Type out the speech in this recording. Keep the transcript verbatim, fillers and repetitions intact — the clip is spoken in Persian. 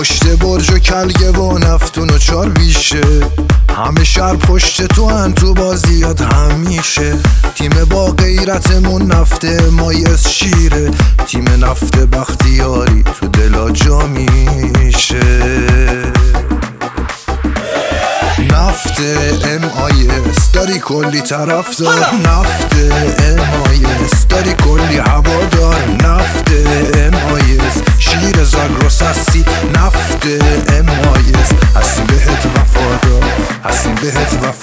پشت برج و کلگه و نفتون و چار بیشه، همه شهر پشت تو هن تو بازیات همیشه. تیم با غیرتمون نفته مایز شیره، تیم نفت بختیاری تو دلا جا میشه. نفت ام آی اس داری کلی طرفدار، نفت ام آی اس داری کلی هوادار، نفت ام آی اس شیر زاگرس هستی، نفت ام آی اس هستیم بهت وفادار، هستیم بهت وفادار.